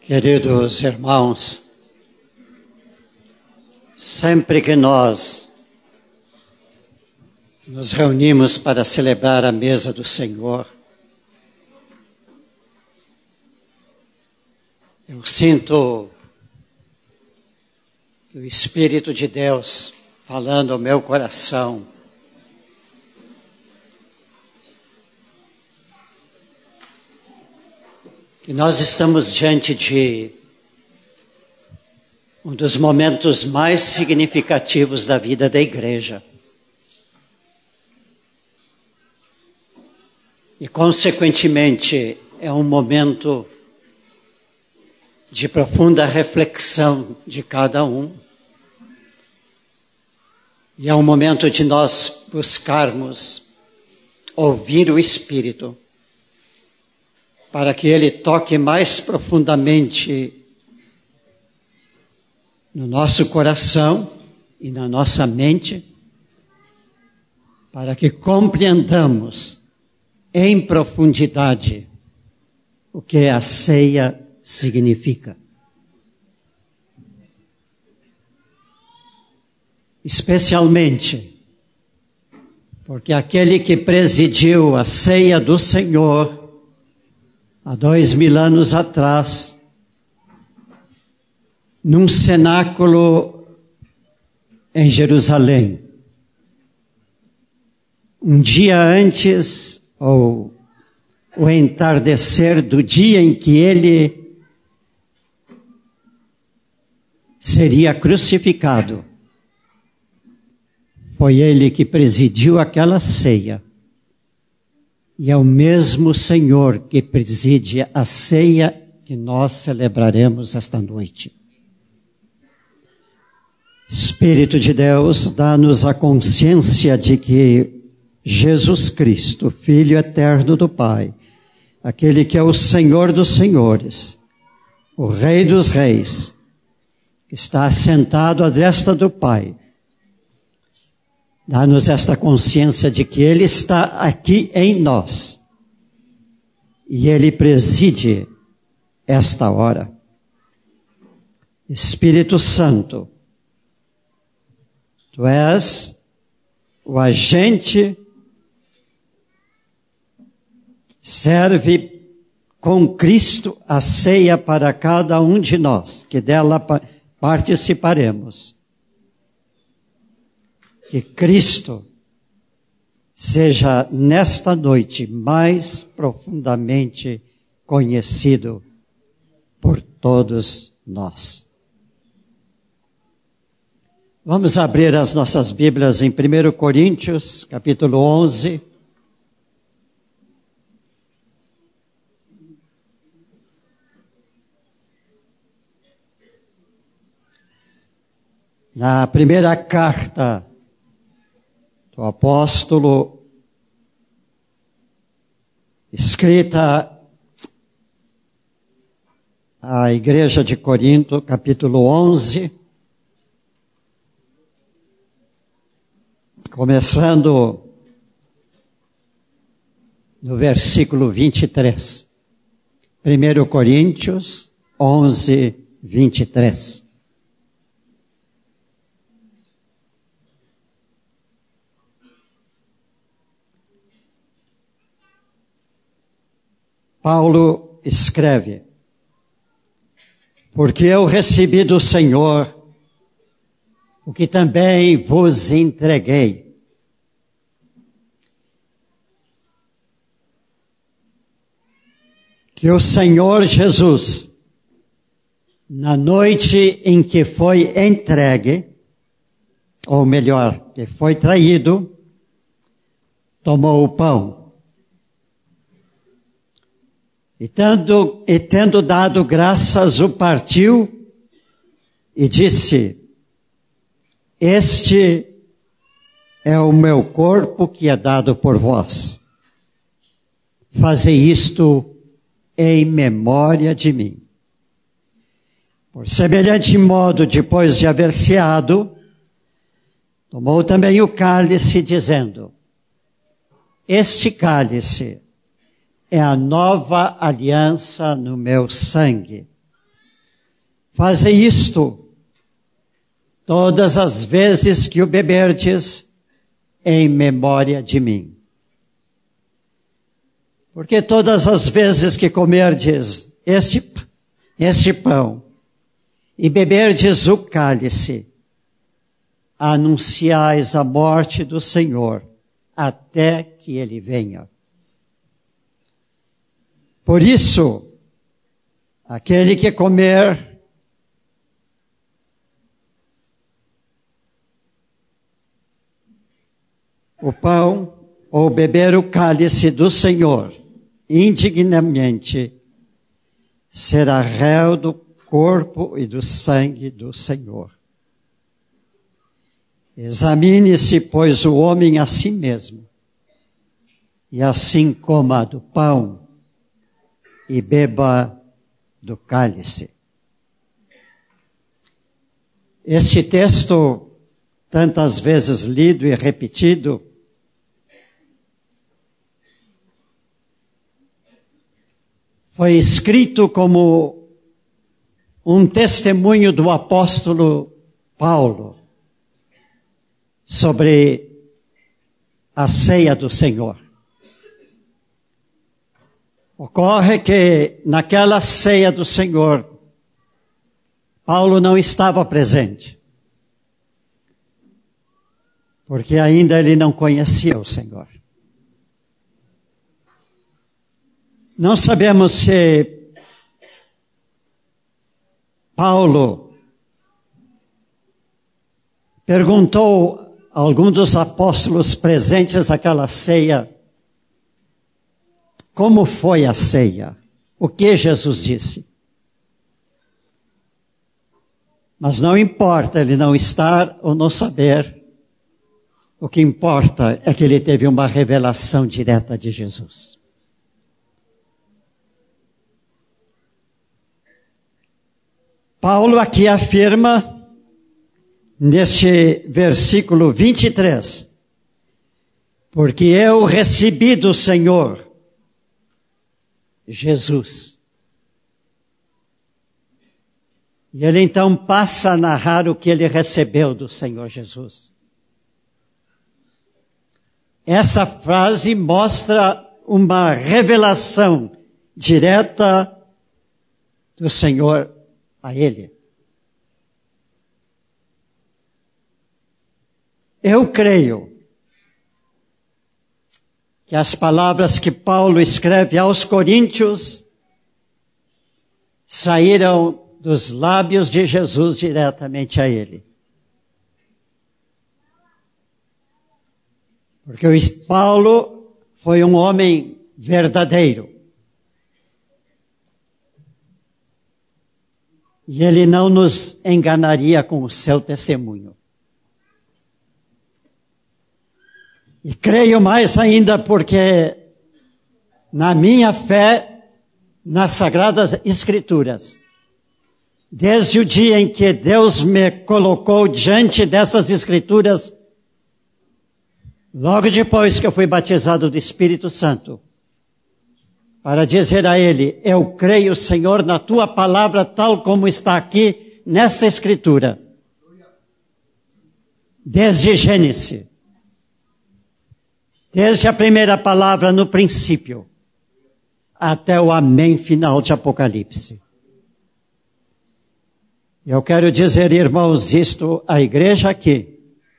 Queridos irmãos, sempre que nós nos reunimos para celebrar a mesa do Senhor, eu sinto que o Espírito de Deus falando ao meu coração, que nós estamos diante de um dos momentos mais significativos da vida da igreja. E, consequentemente, é um momento de profunda reflexão de cada um. E é um momento de nós buscarmos ouvir o Espírito, para que Ele toque mais profundamente no nosso coração e na nossa mente, para que compreendamos em profundidade o que a ceia significa. Especialmente porque aquele que presidiu a ceia do Senhor há 2000 anos atrás, num cenáculo em Jerusalém, um dia antes, ou o entardecer do dia em que ele seria crucificado, foi ele que presidiu aquela ceia. E é o mesmo Senhor que preside a ceia que nós celebraremos esta noite. Espírito de Deus, dá-nos a consciência de que Jesus Cristo, Filho eterno do Pai, aquele que é o Senhor dos senhores, o Rei dos reis, que está assentado à destra do Pai, dá-nos esta consciência de que Ele está aqui em nós. E Ele preside esta hora. Espírito Santo, Tu és o agente que serve com Cristo a ceia para cada um de nós, que dela participaremos. Que Cristo seja nesta noite mais profundamente conhecido por todos nós. Vamos abrir as nossas Bíblias em 1 Coríntios, capítulo 11. Na primeira carta do apóstolo, escrita à igreja de Corinto, capítulo 11, começando no versículo 23. 1 Coríntios 11, 23. Paulo escreve: porque eu recebi do Senhor o que também vos entreguei. Que o Senhor Jesus, na noite em que foi entregue, ou melhor, que foi traído, tomou o pão. E tendo dado graças, o partiu e disse: este é o meu corpo que é dado por vós. Fazei isto em memória de mim. Por semelhante modo, depois de haver ceado, tomou também o cálice, dizendo: este cálice é a nova aliança no meu sangue. Faze isto todas as vezes que o beberdes, em memória de mim. Porque todas as vezes que comerdes este pão e beberdes o cálice, anunciais a morte do Senhor até que ele venha. Por isso, aquele que comer o pão ou beber o cálice do Senhor indignamente, será réu do corpo e do sangue do Senhor. Examine-se, pois, o homem a si mesmo, e assim coma do pão e beba do cálice. Este texto, tantas vezes lido e repetido, foi escrito como um testemunho do apóstolo Paulo sobre a ceia do Senhor. Ocorre que naquela ceia do Senhor, Paulo não estava presente, porque ainda ele não conhecia o Senhor. Não sabemos se Paulo perguntou a algum dos apóstolos presentes naquela ceia como foi a ceia, o que Jesus disse. Mas não importa ele não estar ou não saber, o que importa é que ele teve uma revelação direta de Jesus. Paulo aqui afirma, neste versículo 23, porque eu recebi do Senhor Jesus. E ele então passa a narrar o que ele recebeu do Senhor Jesus. Essa frase mostra uma revelação direta do Senhor a ele. Eu creio que as palavras que Paulo escreve aos Coríntios saíram dos lábios de Jesus diretamente a ele. Porque Paulo foi um homem verdadeiro. E ele não nos enganaria com o seu testemunho. E creio mais ainda porque na minha fé nas Sagradas Escrituras, desde o dia em que Deus me colocou diante dessas Escrituras, logo depois que eu fui batizado do Espírito Santo, para dizer a ele, eu creio, Senhor, na tua palavra tal como está aqui nessa Escritura. Desde Gênesis. Desde a primeira palavra no princípio, até o amém final de Apocalipse. Eu quero dizer, irmãos, isto à igreja aqui,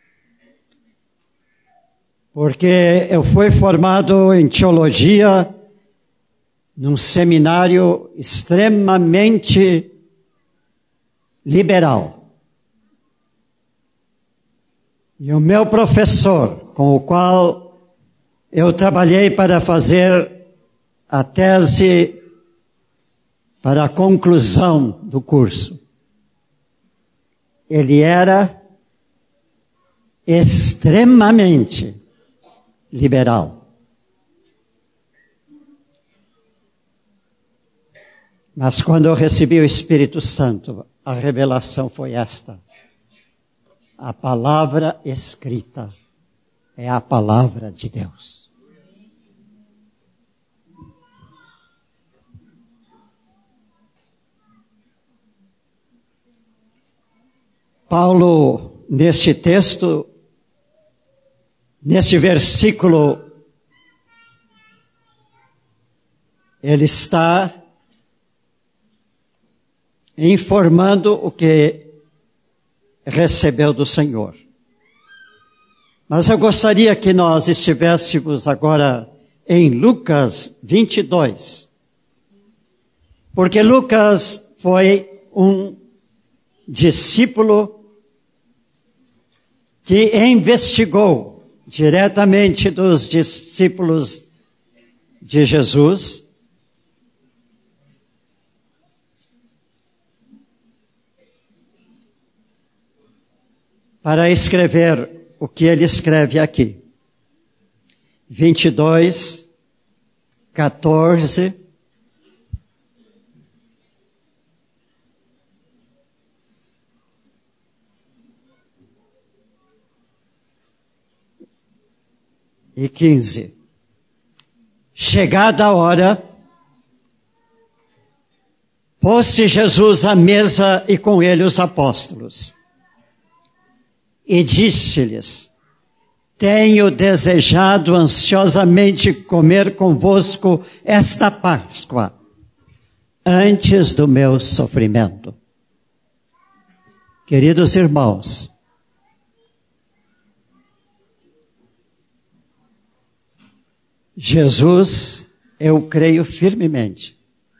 porque eu fui formado em teologia num seminário extremamente liberal. E o meu professor, com o qual eu trabalhei para fazer a tese para a conclusão do curso, ele era extremamente liberal. Mas quando eu recebi o Espírito Santo, a revelação foi esta. A palavra escrita é a palavra de Deus. Paulo, neste texto, neste versículo, ele está informando o que recebeu do Senhor. Mas eu gostaria que nós estivéssemos agora em Lucas 22. Porque Lucas foi um discípulo que investigou diretamente dos discípulos de Jesus para escrever o que ele escreve aqui. 22, 14. E 15. Chegada a hora, pôs-se Jesus à mesa e com ele os apóstolos. E disse-lhes: tenho desejado ansiosamente comer convosco esta Páscoa, antes do meu sofrimento. Queridos irmãos, Jesus, eu creio firmemente,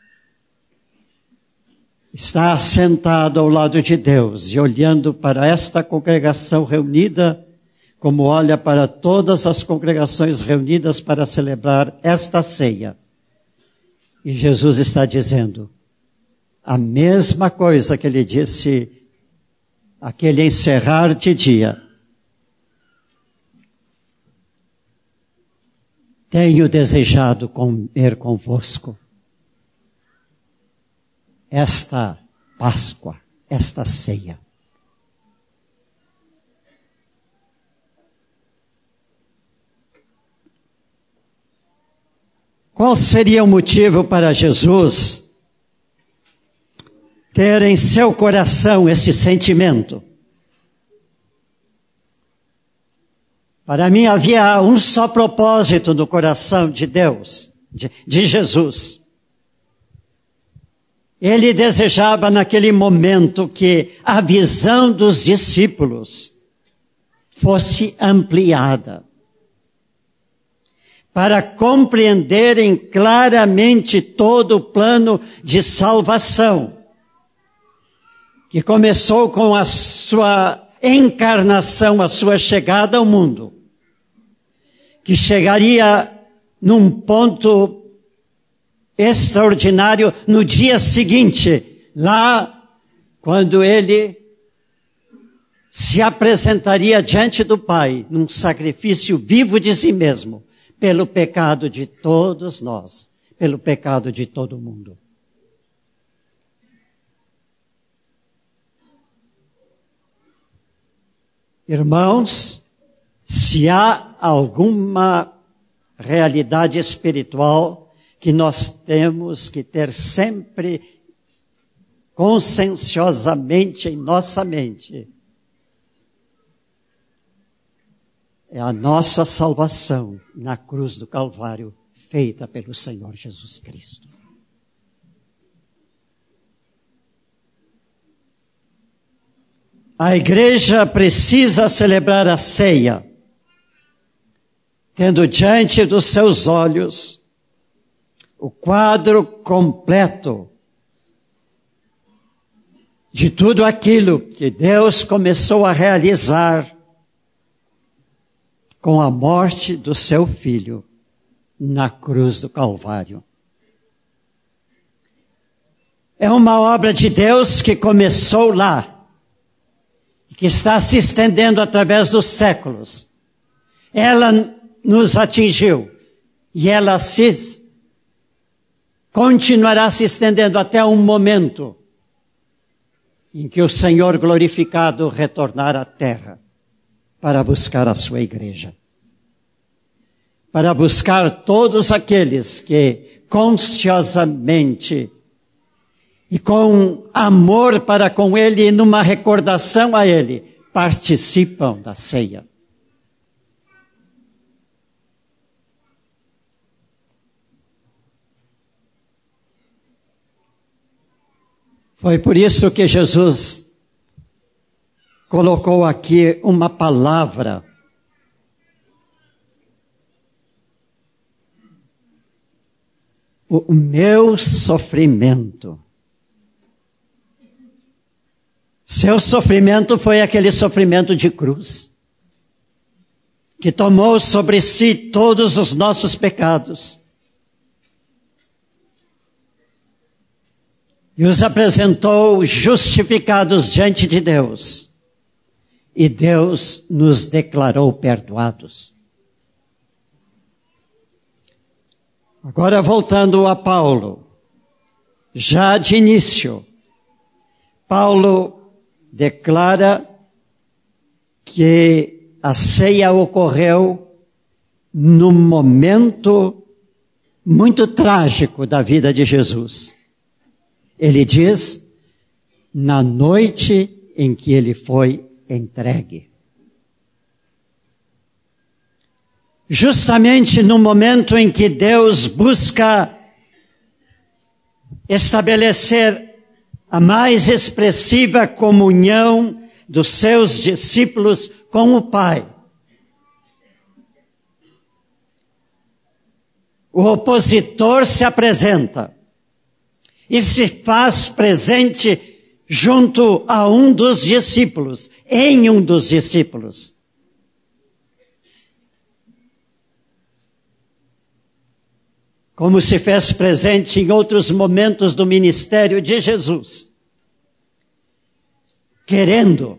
está sentado ao lado de Deus e olhando para esta congregação reunida, como olha para todas as congregações reunidas para celebrar esta ceia. E Jesus está dizendo a mesma coisa que ele disse aquele encerrar de dia. Tenho desejado comer convosco esta Páscoa, esta ceia. Qual seria o motivo para Jesus ter em seu coração esse sentimento? Para mim havia um só propósito no coração de Deus, de Jesus. Ele desejava naquele momento que a visão dos discípulos fosse ampliada, para compreenderem claramente todo o plano de salvação, que começou com a sua encarnação, a sua chegada ao mundo, que chegaria num ponto extraordinário no dia seguinte, lá quando ele se apresentaria diante do Pai, num sacrifício vivo de si mesmo, pelo pecado de todos nós, pelo pecado de todo mundo. Irmãos, se há alguma realidade espiritual que nós temos que ter sempre conscienciosamente em nossa mente, é a nossa salvação na cruz do Calvário, feita pelo Senhor Jesus Cristo. A igreja precisa celebrar a ceia, tendo diante dos seus olhos o quadro completo de tudo aquilo que Deus começou a realizar com a morte do seu Filho na cruz do Calvário. É uma obra de Deus que começou lá, que está se estendendo através dos séculos. Ela nos atingiu e ela continuará se estendendo até um momento em que o Senhor glorificado retornar à terra para buscar a sua igreja. Para buscar todos aqueles que consciosamente e com amor para com Ele e numa recordação a Ele, participam da ceia. Foi por isso que Jesus colocou aqui uma palavra. O meu sofrimento. Seu sofrimento foi aquele sofrimento de cruz, que tomou sobre si todos os nossos pecados e os apresentou justificados diante de Deus. E Deus nos declarou perdoados. Agora voltando a Paulo, já de início, Paulo declara que a ceia ocorreu num momento muito trágico da vida de Jesus. Ele diz, na noite em que ele foi entregue. Justamente no momento em que Deus busca estabelecer a mais expressiva comunhão dos seus discípulos com o Pai. O opositor se apresenta e se faz presente junto a um dos discípulos, em um dos discípulos. Como se fez presente em outros momentos do ministério de Jesus, querendo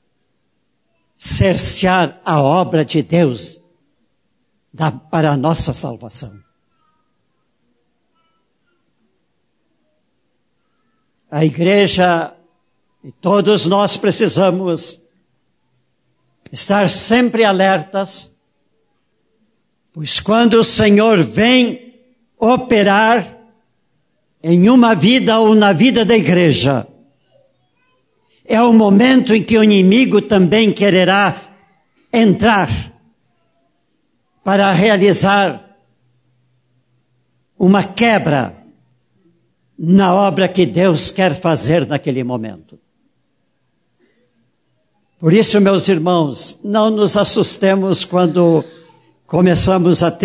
cercear a obra de Deus para a nossa salvação. A igreja e todos nós precisamos estar sempre alertas, pois quando o Senhor vem operar em uma vida ou na vida da igreja, é o momento em que o inimigo também quererá entrar para realizar uma quebra na obra que Deus quer fazer naquele momento. Por isso, meus irmãos, não nos assustemos quando começamos a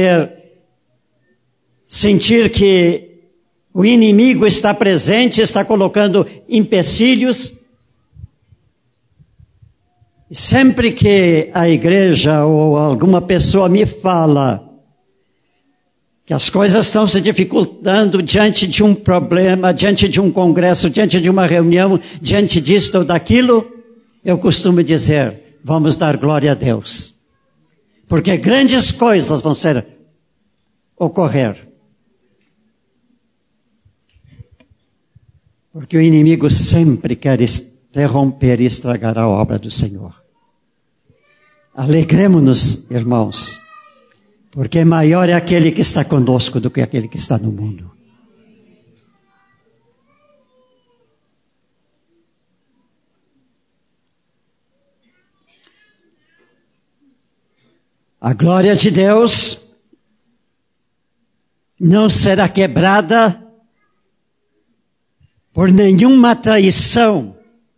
sentir que o inimigo está presente, está colocando empecilhos. E sempre que a igreja ou alguma pessoa me fala que as coisas estão se dificultando diante de um problema, diante de um congresso, diante de uma reunião, diante disto ou daquilo, eu costumo dizer, vamos dar glória a Deus. Porque grandes coisas vão ocorrer. Porque o inimigo sempre quer interromper e estragar a obra do Senhor. Alegremo-nos, irmãos, porque maior é aquele que está conosco do que aquele que está no mundo. A glória de Deus não será quebrada por nenhuma traição.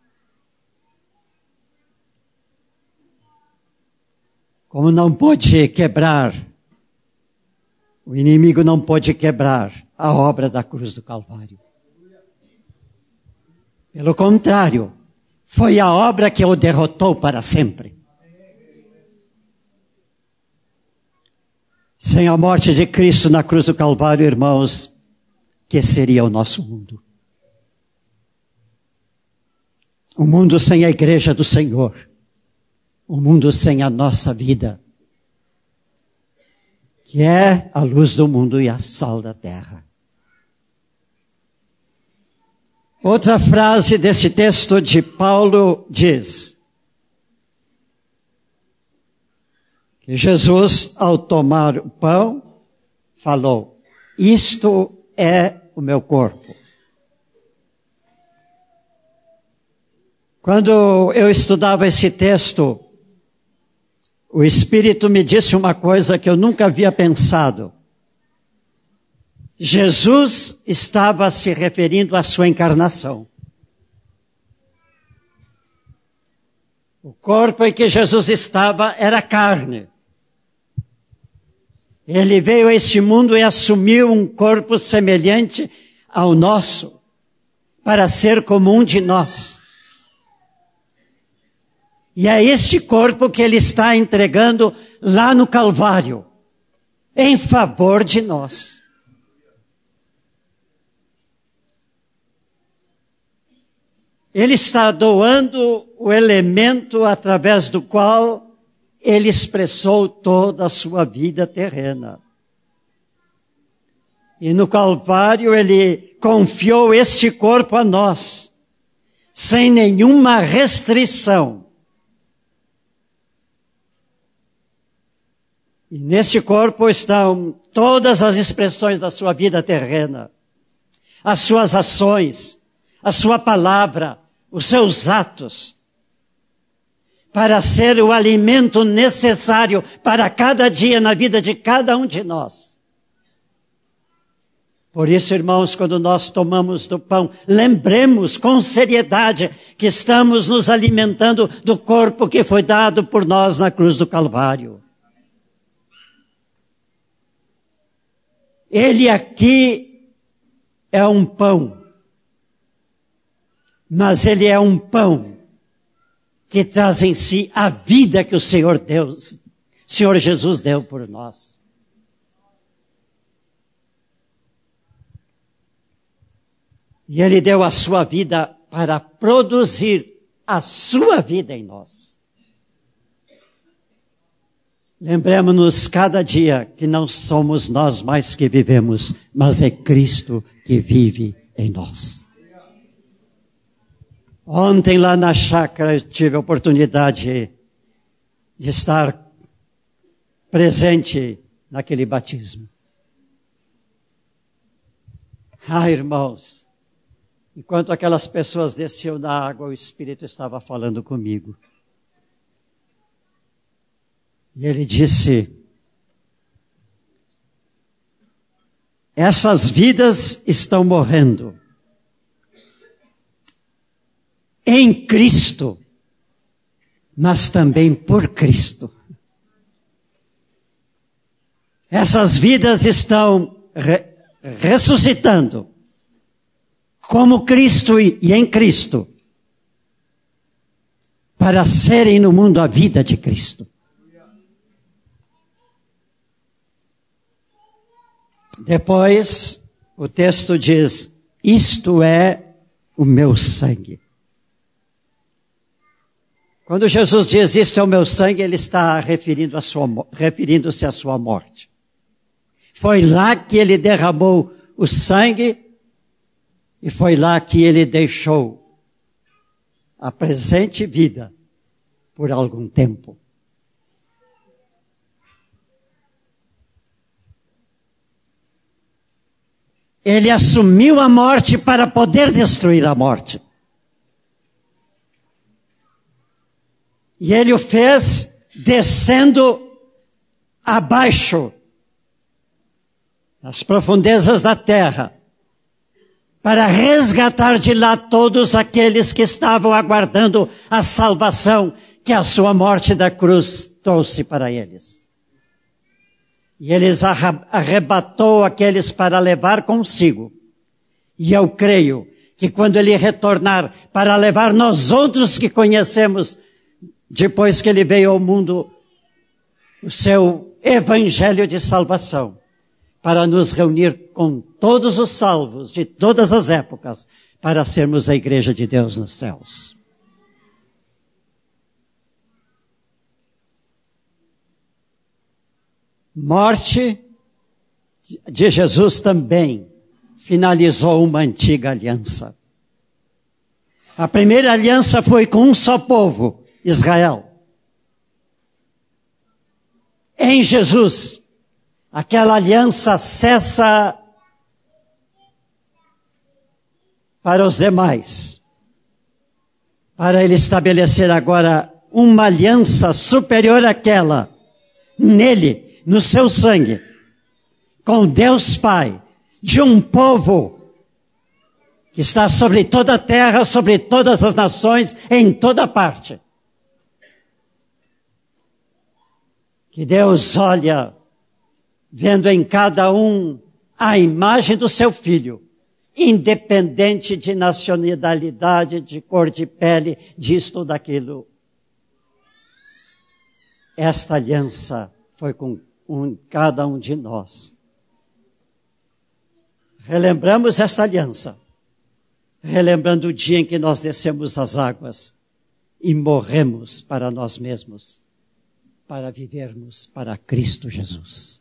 Como não pode quebrar, o inimigo não pode quebrar a obra da cruz do Calvário. Pelo contrário, foi a obra que o derrotou para sempre. Sem a morte de Cristo na cruz do Calvário, irmãos, que seria o nosso mundo? Um mundo sem a igreja do Senhor. Um mundo sem a nossa vida, que é a luz do mundo e a sal da terra. Outra frase desse texto de Paulo diz que Jesus, ao tomar o pão, falou, isto é o meu corpo. Quando eu estudava esse texto, o Espírito me disse uma coisa que eu nunca havia pensado. Jesus estava se referindo à sua encarnação. O corpo em que Jesus estava era carne. Ele veio a este mundo e assumiu um corpo semelhante ao nosso, para ser como um de nós. E é este corpo que ele está entregando lá no Calvário, em favor de nós. Ele está doando o elemento através do qual ele expressou toda a sua vida terrena. E no Calvário ele confiou este corpo a nós, sem nenhuma restrição. E neste corpo estão todas as expressões da sua vida terrena, as suas ações, a sua palavra, os seus atos, para ser o alimento necessário para cada dia na vida de cada um de nós. Por isso, irmãos, quando nós tomamos do pão, lembremos com seriedade que estamos nos alimentando do corpo que foi dado por nós na cruz do Calvário. Ele aqui é um pão, mas ele é um pão que traz em si a vida que o Senhor Jesus deu por nós. E ele deu a sua vida para produzir a sua vida em nós. Lembremos-nos cada dia que não somos nós mais que vivemos, mas é Cristo que vive em nós. Ontem lá na chácara eu tive a oportunidade de estar presente naquele batismo. Irmãos, enquanto aquelas pessoas desciam da água, o Espírito estava falando comigo. E ele disse: essas vidas estão morrendo em Cristo, mas também por Cristo. Essas vidas estão ressuscitando como Cristo e em Cristo, para serem no mundo a vida de Cristo. Depois, o texto diz: isto é o meu sangue. Quando Jesus diz isto é o meu sangue, ele está referindo-se à sua morte. Foi lá que ele derramou o sangue e foi lá que ele deixou a presente vida por algum tempo. Ele assumiu a morte para poder destruir a morte. E ele o fez descendo abaixo, nas profundezas da terra, para resgatar de lá todos aqueles que estavam aguardando a salvação que a sua morte da cruz trouxe para eles. E eles arrebatou aqueles para levar consigo. E eu creio que quando ele retornar para levar nós outros que conhecemos, depois que ele veio ao mundo, o seu evangelho de salvação, para nos reunir com todos os salvos de todas as épocas, para sermos a igreja de Deus nos céus. Morte de Jesus também finalizou uma antiga aliança. A primeira aliança foi com um só povo, Israel. Em Jesus, aquela aliança cessa para os demais. para Ele estabelecer agora uma aliança superior àquela, nele, no seu sangue, com Deus Pai, de um povo que está sobre toda a terra, sobre todas as nações, em toda parte. Que Deus olha, vendo em cada um a imagem do seu Filho, independente de nacionalidade, de cor de pele, disto ou daquilo. Esta aliança foi com cada um de nós. Relembramos esta aliança, relembrando o dia em que nós descemos as águas e morremos para nós mesmos, para vivermos para Cristo Jesus.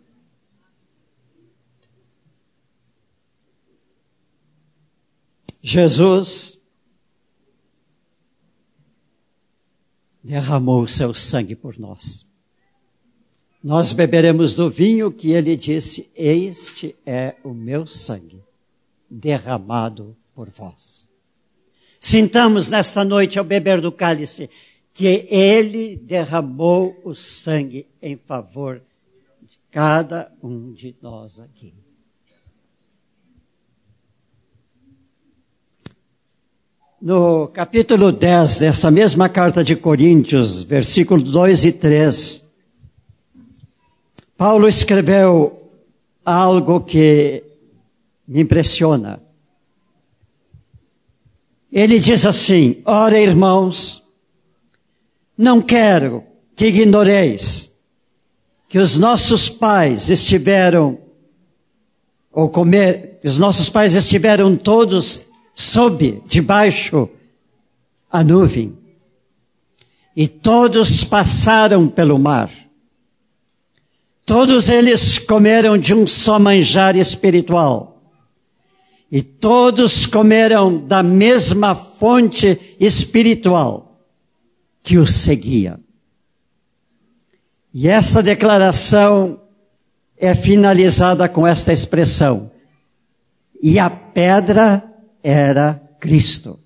Jesus derramou o seu sangue por nós. Nós beberemos do vinho que ele disse: este é o meu sangue, derramado por vós. Sintamos nesta noite, ao beber do cálice, que ele derramou o sangue em favor de cada um de nós aqui. No capítulo 10 dessa mesma carta de Coríntios, versículos 2 e 3, Paulo escreveu algo que me impressiona. Ele diz assim: ora, irmãos, não quero que ignoreis que os nossos pais estiveram todos debaixo a nuvem, e todos passaram pelo mar. Todos eles comeram de um só manjar espiritual, e todos comeram da mesma fonte espiritual que os seguia. E essa declaração é finalizada com esta expressão: e a pedra era Cristo.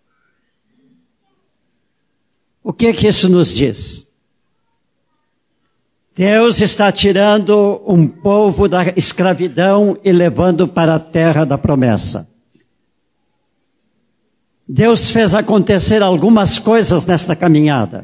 O que isso nos diz? Deus está tirando um povo da escravidão e levando para a terra da promessa. Deus fez acontecer algumas coisas nesta caminhada.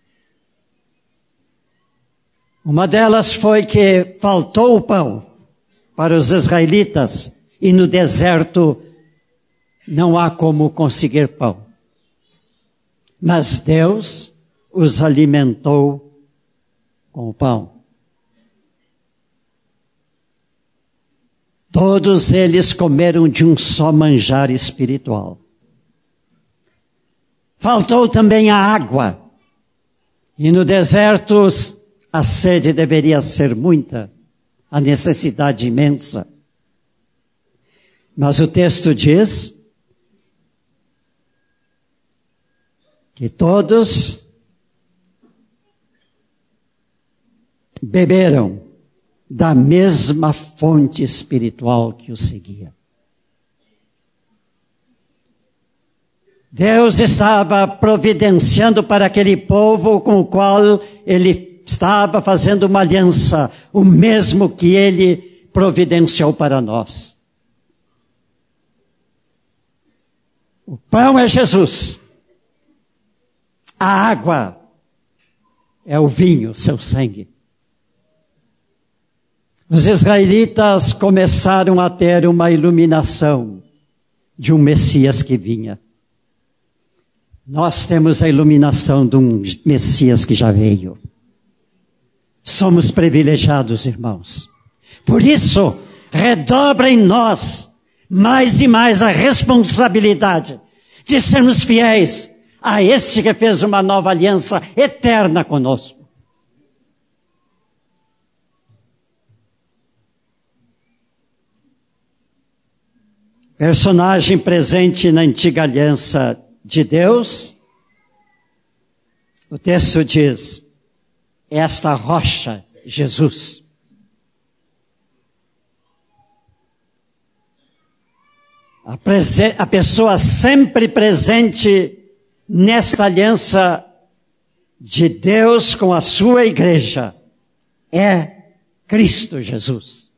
Uma delas foi que faltou o pão para os israelitas e no deserto não há como conseguir pão. Mas Deus os alimentou com o pão. Todos eles comeram de um só manjar espiritual. Faltou também a água. E no deserto a sede deveria ser muita, a necessidade imensa. Mas o texto diz que todos beberam da mesma fonte espiritual que o seguia. Deus estava providenciando para aquele povo com o qual ele estava fazendo uma aliança, o mesmo que ele providenciou para nós. O pão é Jesus. A água é o vinho, seu sangue. Os israelitas começaram a ter uma iluminação de um Messias que vinha. Nós temos a iluminação de um Messias que já veio. Somos privilegiados, irmãos. Por isso, redobra em nós mais e mais a responsabilidade de sermos fiéis a esse que fez uma nova aliança eterna conosco. Personagem presente na antiga aliança de Deus, o texto diz: esta rocha, Jesus. A pessoa sempre presente nesta aliança de Deus com a sua igreja é Cristo Jesus.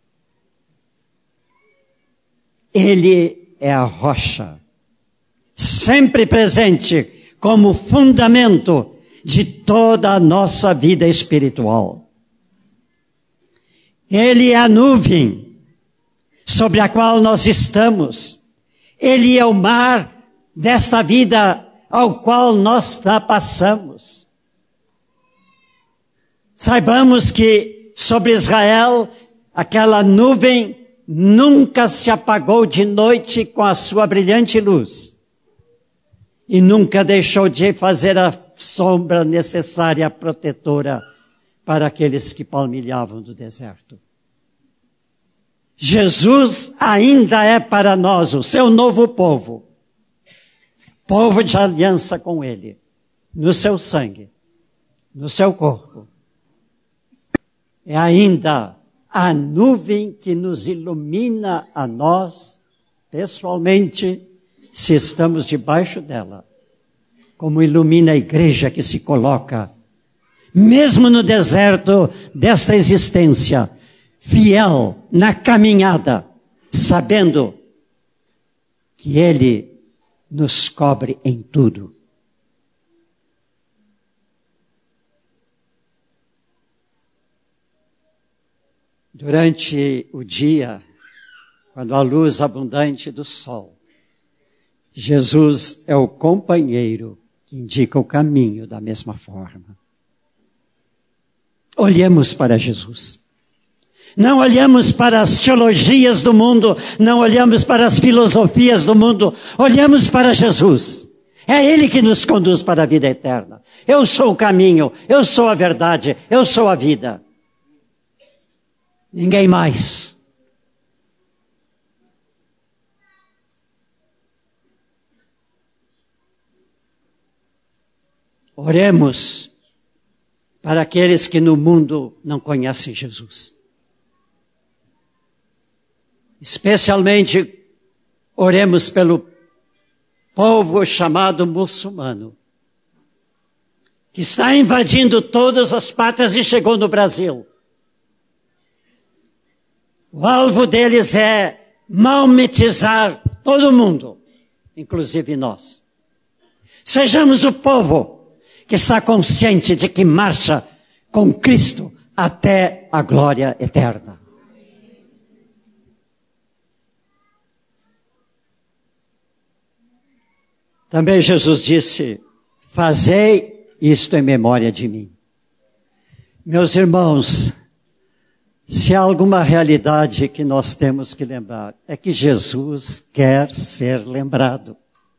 Ele é a rocha, sempre presente como fundamento de toda a nossa vida espiritual. Ele é a nuvem sobre a qual nós estamos. Ele é o mar desta vida ao qual nós passamos. Saibamos que sobre Israel, aquela nuvem nunca se apagou de noite com a sua brilhante luz. E nunca deixou de fazer a sombra necessária, protetora, para aqueles que palmilhavam do deserto. Jesus ainda é para nós o seu novo povo. Povo de aliança com Ele, no seu sangue, no seu corpo. É ainda a nuvem que nos ilumina a nós, pessoalmente, se estamos debaixo dela. Como ilumina a igreja que se coloca, mesmo no deserto desta existência, fiel na caminhada, sabendo que Ele nos cobre em tudo. Durante o dia, quando a luz abundante do sol, Jesus é o companheiro que indica o caminho da mesma forma. Olhemos para Jesus. Não olhamos para as teologias do mundo, não olhamos para as filosofias do mundo, olhamos para Jesus. É Ele que nos conduz para a vida eterna. Eu sou o caminho, eu sou a verdade, eu sou a vida. Ninguém mais. Oremos para aqueles que no mundo não conhecem Jesus. Especialmente, oremos pelo povo chamado muçulmano, que está invadindo todas as pátrias e chegou no Brasil. O alvo deles é maometizar todo mundo, inclusive nós. Sejamos o povo que está consciente de que marcha com Cristo até a glória eterna. Também Jesus disse, fazei isto em memória de mim. Meus irmãos, se há alguma realidade que nós temos que lembrar, é que Jesus quer ser lembrado.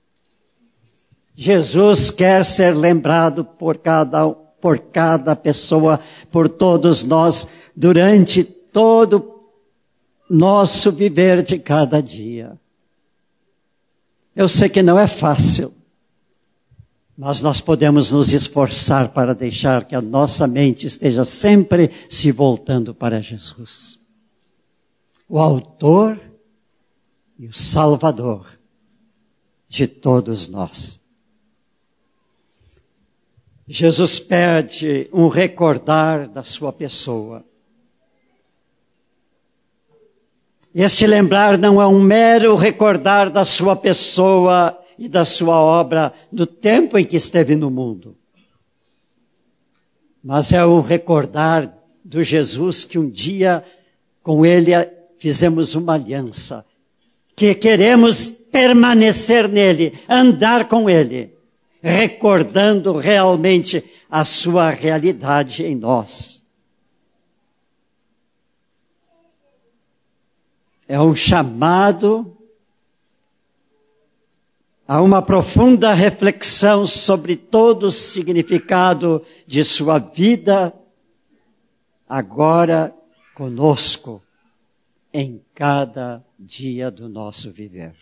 Jesus quer ser lembrado por cada pessoa, por todos nós, durante todo nosso viver de cada dia. Eu sei que não é fácil, mas nós podemos nos esforçar para deixar que a nossa mente esteja sempre se voltando para Jesus, o autor e o salvador de todos nós. Jesus pede um recordar da sua pessoa. Este lembrar não é um mero recordar da sua pessoa e da sua obra do tempo em que esteve no mundo. Mas é um recordar do Jesus que um dia com Ele fizemos uma aliança, que queremos permanecer nele, andar com Ele, recordando realmente a sua realidade em nós. É um chamado a uma profunda reflexão sobre todo o significado de sua vida, agora conosco, em cada dia do nosso viver.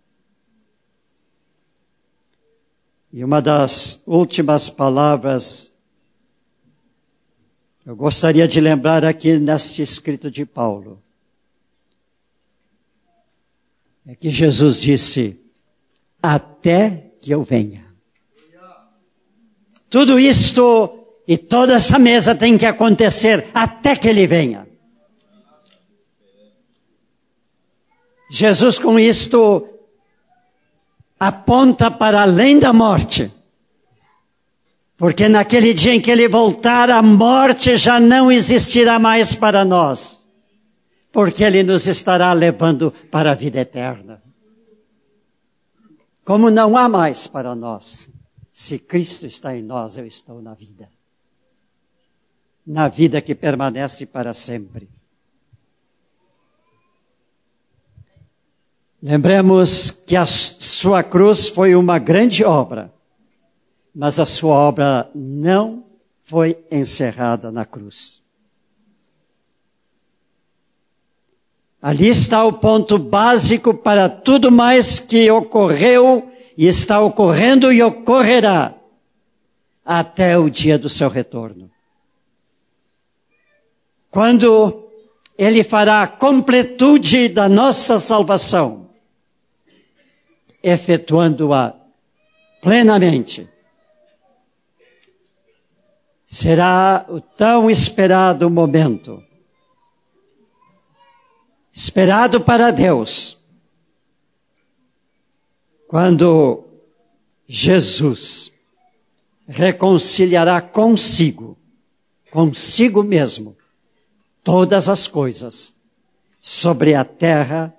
E uma das últimas palavras eu gostaria de lembrar aqui neste escrito de Paulo. É que Jesus disse, até que eu venha. Tudo isto e toda essa mesa tem que acontecer até que Ele venha. Jesus com isto aponta para além da morte. Porque naquele dia em que Ele voltar, a morte já não existirá mais para nós. Porque Ele nos estará levando para a vida eterna. Como não há mais para nós, se Cristo está em nós, eu estou na vida. Na vida que permanece para sempre. Lembremos que a sua cruz foi uma grande obra, mas a sua obra não foi encerrada na cruz. Ali está o ponto básico para tudo mais que ocorreu e está ocorrendo e ocorrerá até o dia do seu retorno. Quando Ele fará a completude da nossa salvação, efetuando-a plenamente. Será o tão esperado momento, esperado para Deus, quando Jesus reconciliará consigo mesmo, todas as coisas sobre a terra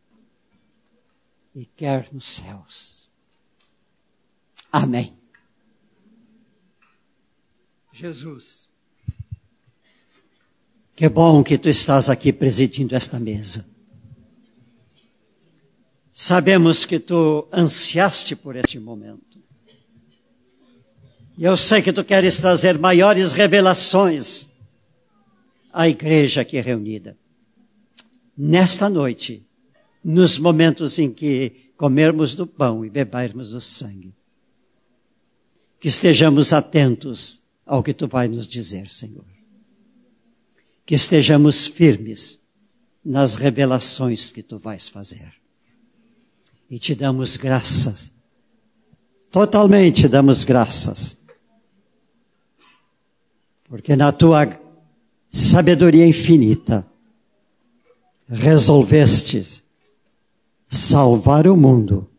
e quer nos céus. Amém. Jesus, que bom que tu estás aqui presidindo esta mesa. Sabemos que tu ansiaste por este momento. E eu sei que tu queres trazer maiores revelações à igreja aqui reunida. Nesta noite, nos momentos em que comermos do pão e bebermos do sangue, que estejamos atentos ao que tu vai nos dizer, Senhor. Que estejamos firmes nas revelações que tu vais fazer. E te damos graças. Totalmente damos graças. Porque na tua sabedoria infinita, resolveste salvar o mundo.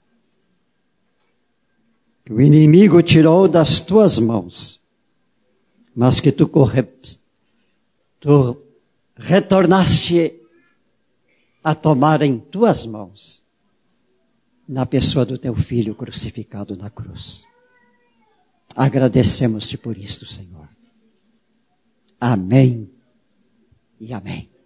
Que o inimigo tirou das tuas mãos, mas que tu retornaste a tomar em tuas mãos, na pessoa do teu Filho crucificado na cruz. Agradecemos-te por isto, Senhor. Amém e amém.